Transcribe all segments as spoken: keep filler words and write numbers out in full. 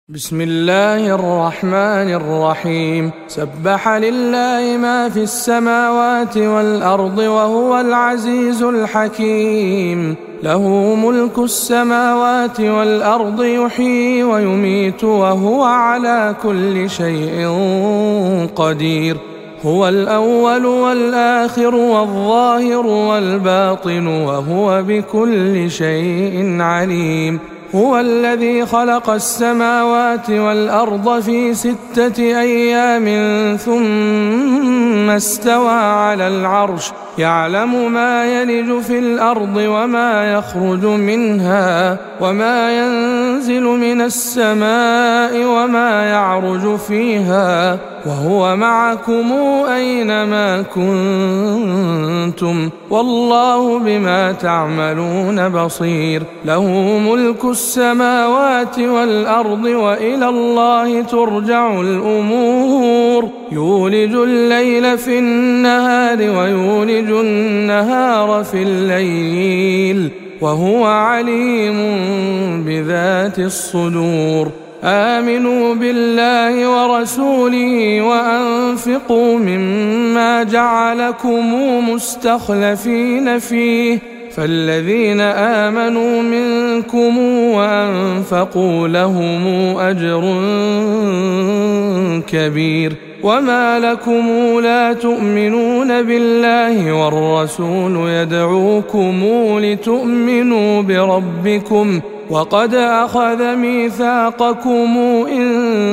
بسم الله الرحمن الرحيم. سبح لله ما في السماوات والأرض وهو العزيز الحكيم. له ملك السماوات والأرض يحيي ويميت وهو على كل شيء قدير. هو الأول والآخر والظاهر والباطن وهو بكل شيء عليم. هو الذي خلق السماوات والأرض في ستة أيام ثم استوى على العرش يعلم ما يلج في الأرض وما يخرج منها وما ينزل من السماء وما يعرج فيها وهو معكم أينما كنتم والله بما تعملون بصير. له ملك السماوات والأرض وإلى الله ترجع الأمور. يولج الليل في النهار ويولج النهار في الليل وهو عليم بذات الصدور. آمنوا بالله ورسوله وأنفقوا مما جعلكم مستخلفين فيه فالذين آمنوا منكم وأنفقوا لهم أجر كبير. وما لكم لا تؤمنون بالله والرسول يدعوكم لتؤمنوا بربكم وقد أخذ ميثاقكم إن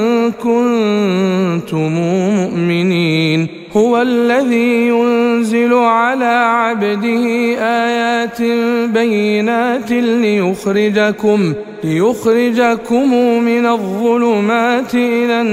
كنتم مؤمنين. هو الذي ينزل على عبده آيات بينات ليخرجكم ليخرجكم من الظلمات إلى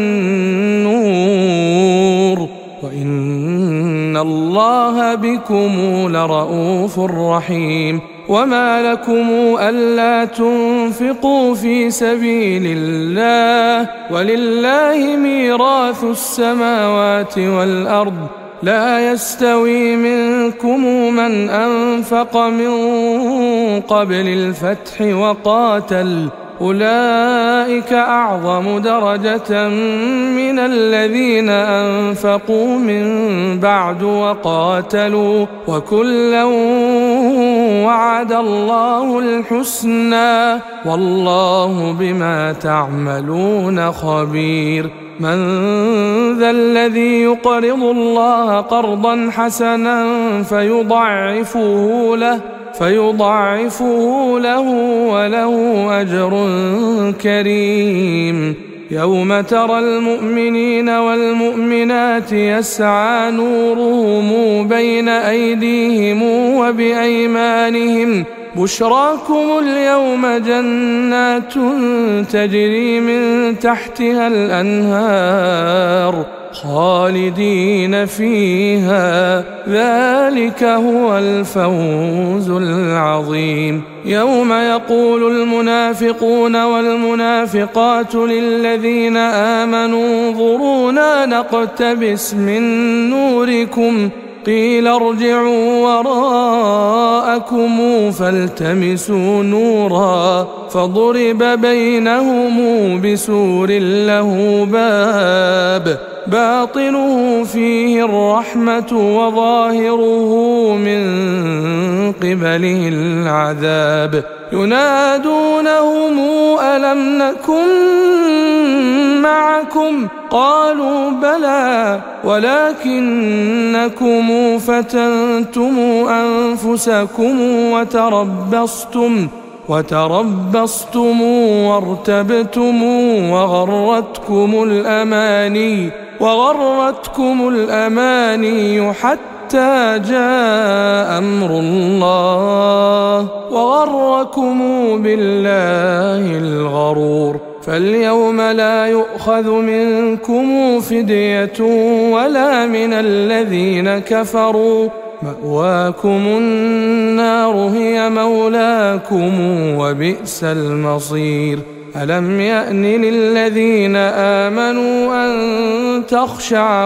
النور وإن الله بكم لرءوف رحيم. وما لكم ألا تنفقوا في سبيل الله ولله ميراث السماوات والأرض لا يستوي منكم من أنفق من قبل الفتح وقاتل أولئك أعظم درجة من الذين أنفقوا من بعد وقاتلوا وكلا وعد الله الحسنى والله بما تعملون خبير. من ذا الذي يقرض الله قرضا حسنا فيضاعفه له فيضاعفه له وله أجر كريم. يوم ترى المؤمنين والمؤمنات يسعى نورهم بين أيديهم وبأيمانهم بشراكم اليوم جنات تجري من تحتها الأنهار خالدين فيها ذلك هو الفوز العظيم. يوم يقول المنافقون والمنافقات للذين آمنوا انظرونا نقتبس من نوركم قيل ارجعوا وراءكم فالتمسوا نورا فضرب بينهم بسور له باب باطنه فيه الرحمة وظاهره من قبله العذاب. ينادونهم ألم نكن معكم قالوا بلى ولكنكم فتنتم أنفسكم وتربصتم وتربصتم وارتبتم وغرتكم الأماني وغرتكم الأماني حتى جاء أمر الله وغركم بالله الغرور. فاليوم لا يؤخذ منكم فدية ولا من الذين كفروا مأواكم النار هي مولاكم وبئس المصير. ألم يأن للذين آمنوا أن تخشع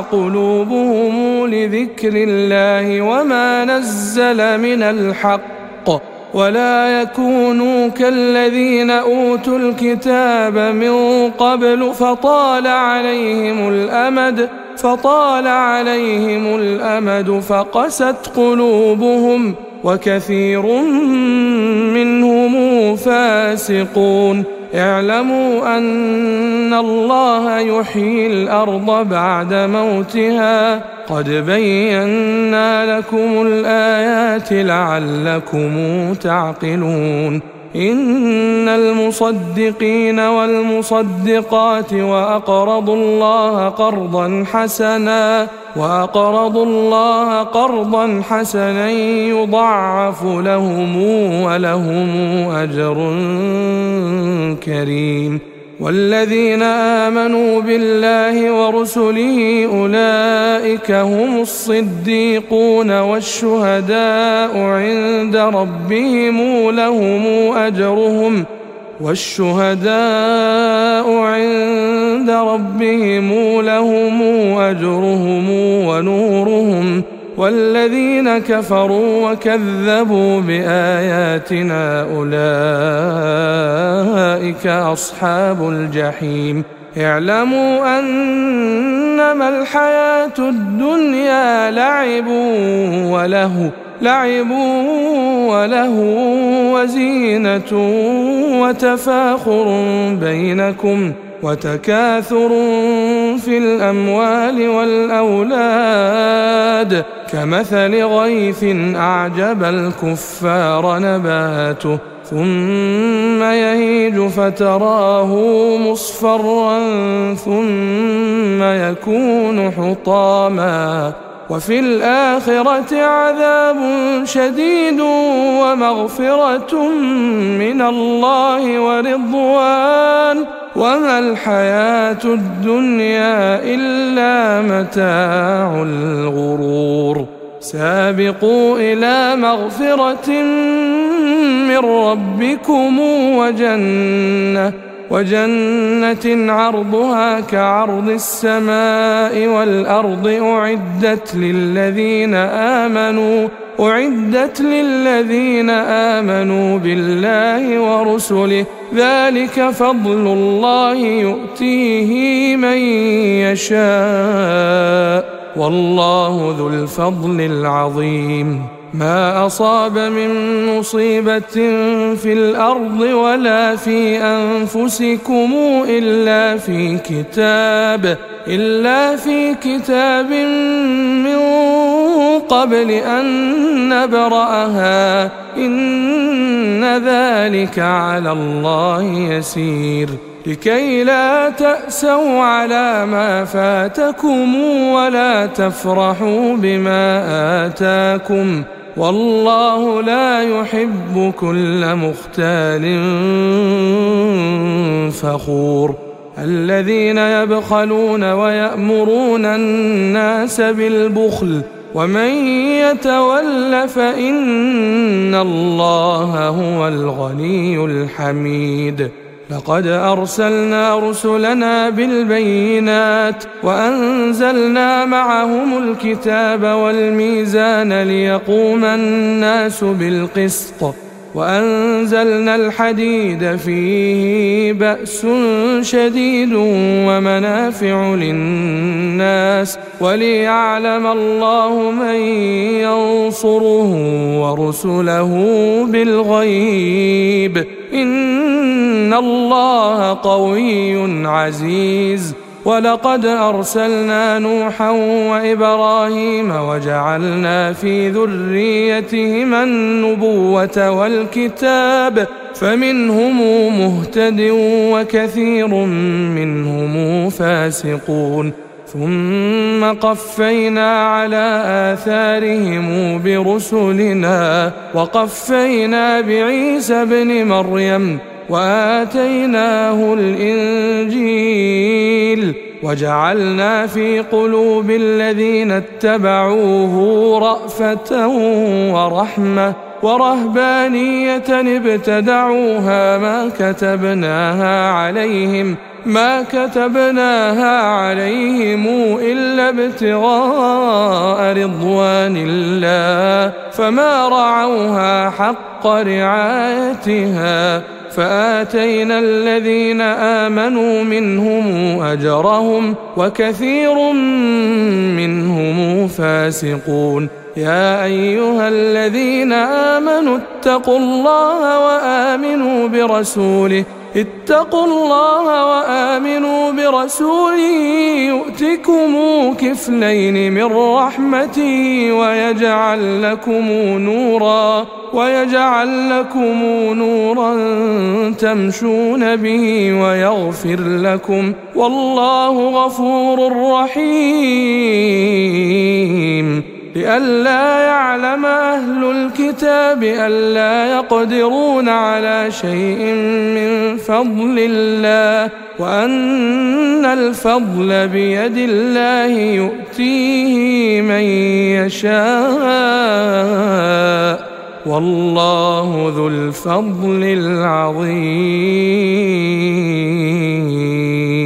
قلوبهم لذكر الله وما نزل من الحق ولا يكونوا كالذين أوتوا الكتاب من قبل فطال عليهم الأمد فطال عليهم الأمد فقست قلوبهم وكثير منهم فاسقون. اعلموا أن الله يحيي الأرض بعد موتها قد بينا لكم الآيات لعلكم تعقلون. إن المصدقين والمصدقات وأقرضوا الله قرضا حسنا وأقرضوا الله قرضا حسنا يضاعف لهم ولهم أجر كريم. والذين آمنوا بالله ورسله أولئك هم الصديقون والشهداء عند ربهم لهم أجرهم والشهداء عند ربهم لهم أجرهم ونورهم. والذين كفروا وكذبوا بآياتنا أولئك أصحاب الجحيم. اعلموا أنما الحياة الدنيا لعب وله لعب وله وزينة وتفاخر بينكم وتكاثر في الأموال والأولاد كمثل غيث أعجب الكفار نباته ثم يهيج فتراه مصفرا ثم يكون حطاما وفي الآخرة عذاب شديد ومغفرة من الله ورضوان وما الحياة الدنيا إلا متاع الغرور. سابقوا إلى مغفرة من ربكم وجنة وجنة عرضها كعرض السماء والأرض أعدت للذين آمنوا أعدت للذين آمنوا بالله ورسله ذلك فضل الله يؤتيه من يشاء والله ذو الفضل العظيم. ما أصاب من مصيبة في الأرض ولا في أنفسكم إلا في كتاب إلا في كتاب من قبل أن نبرأها إن ذلك على الله يسير. لكي لا تأسوا على ما فاتكم ولا تفرحوا بما آتاكم والله لا يحب كل مختال فخور. الذين يبخلون ويأمرون الناس بالبخل ومن يتول فإن الله هو الغني الحميد. لقد أرسلنا رسلنا بالبينات وأنزلنا معهم الكتاب والميزان ليقوم الناس بالقسط وأنزلنا الحديد فيه بأس شديد ومنافع للناس وليعلم الله من ينصره ورسله بالغيب إن الله قوي عزيز. ولقد أرسلنا نوحا وإبراهيم وجعلنا في ذريتهما النبوة والكتاب فمنهم مهتد وكثير منهم فاسقون. ثم قفينا على آثارهم برسلنا وقفينا بعيسى ابن مريم وآتيناه الإنجيل وجعلنا في قلوب الذين اتبعوه رأفة ورحمة ورهبانية ابتدعوها ما كتبناها عليهم ما كتبناها عليهم إلا ابتغاء رضوان الله فما رعوها حق رعايتها فآتينا الذين آمنوا منهم أجرهم وكثير منهم فاسقون. يا أيها الذين آمنوا اتقوا الله وآمنوا برسوله اتقوا الله وآمنوا برسوله يؤتكم كفلين من رحمته ويجعل لكم نورا ويجعل لكم نورا تمشون به ويغفر لكم والله غفور رحيم. لئلا يعلم أهل الكتاب ألا يقدرون على شيء من فضل الله وأن الفضل بيد الله يؤتيه من يشاء والله ذو الفضل العظيم.